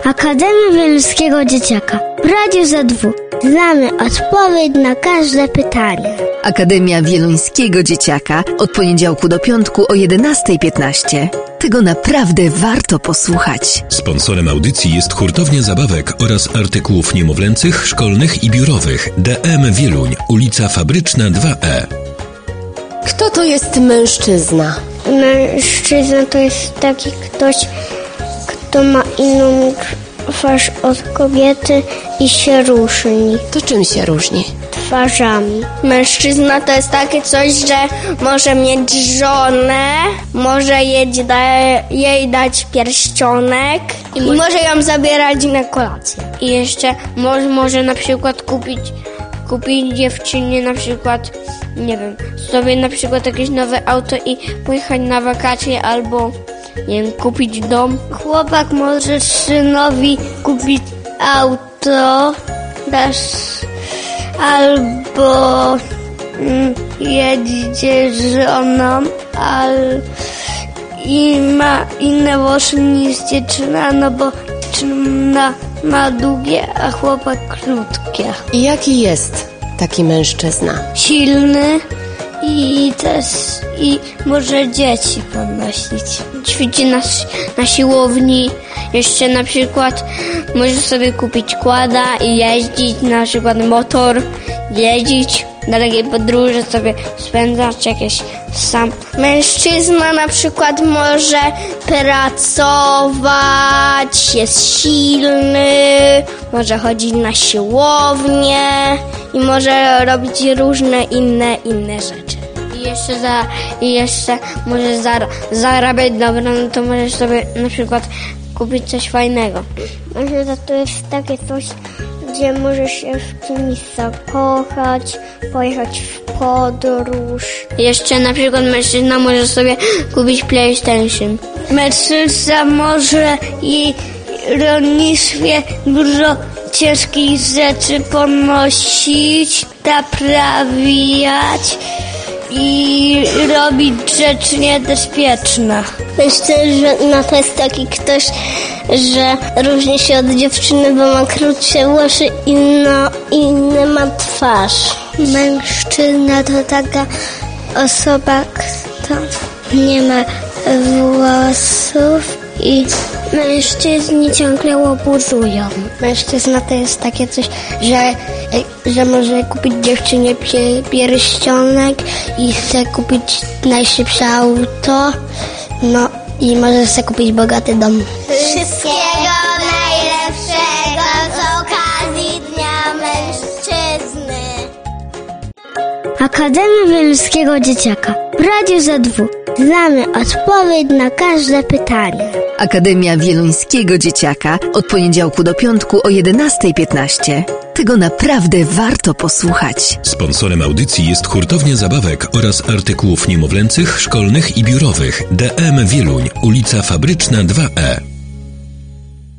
Akademia Wieluńskiego Dzieciaka w Radiu ZW. Znamy odpowiedź na każde pytanie. Akademia Wieluńskiego Dzieciaka od poniedziałku do piątku o 11:15. Tego naprawdę warto posłuchać. Sponsorem audycji jest Hurtownia Zabawek oraz artykułów niemowlęcych, szkolnych i biurowych. DM Wieluń, ulica Fabryczna 2E. Kto to jest mężczyzna? Mężczyzna to jest taki ktoś, kto ma inną twarz od kobiety i się różni. To czym się różni? Twarzami. Mężczyzna to jest takie coś, że może mieć żonę, może jej dać pierścionek i może ją zabierać na kolację. I jeszcze może na przykład kupić dziewczynie na przykład, nie wiem, sobie na przykład jakieś nowe auto i pojechać na wakacje albo, nie wiem, kupić dom. Chłopak może synowi kupić auto, albo jedzie z żoną, i ma inne włosy niż dziewczyna, no bo dziewczyna ma długie, a chłopak krótkie. I jaki jest taki mężczyzna? Silny i może dzieci podnosić. Ćwiczy na siłowni. Jeszcze na przykład może sobie kupić quada i jeździć, na przykład motor, jeździć, dalekie podróże sobie spędzać jakieś sam. Mężczyzna na przykład może pracować, jest silny, może chodzić na siłownię i może robić różne inne rzeczy. I jeszcze może zarabiać dobrze, no to możesz sobie na przykład kupić coś fajnego. Mężczyzna to jest takie coś, gdzie możesz się w kimś zakochać, pojechać w podróż. Jeszcze na przykład mężczyzna może sobie kupić PlayStation. Mężczyzna może i rolnictwie dużo ciężkich rzeczy ponosić, naprawiać i robić rzeczy niebezpieczne. Mężczyzna to jest taki ktoś, że różni się od dziewczyny, bo ma krótsze włosy i inny ma twarz. Mężczyzna to taka osoba, kto nie ma włosów i mężczyźni ciągle łobuzują. Mężczyzna to jest takie coś, że może kupić dziewczynie pierścionek i chce kupić najszybsze auto, no i może sobie kupić bogaty dom. Wszystkiego najlepszego z okazji Dnia Mężczyzny. Akademia Wieluńskiego Dzieciaka w Radiu ZW. Znamy odpowiedź na każde pytanie. Akademia Wieluńskiego Dzieciaka od poniedziałku do piątku o 11:15. Tego naprawdę warto posłuchać. Sponsorem audycji jest Hurtownia Zabawek oraz artykułów niemowlęcych, szkolnych i biurowych. DM Wieluń, ulica Fabryczna 2E.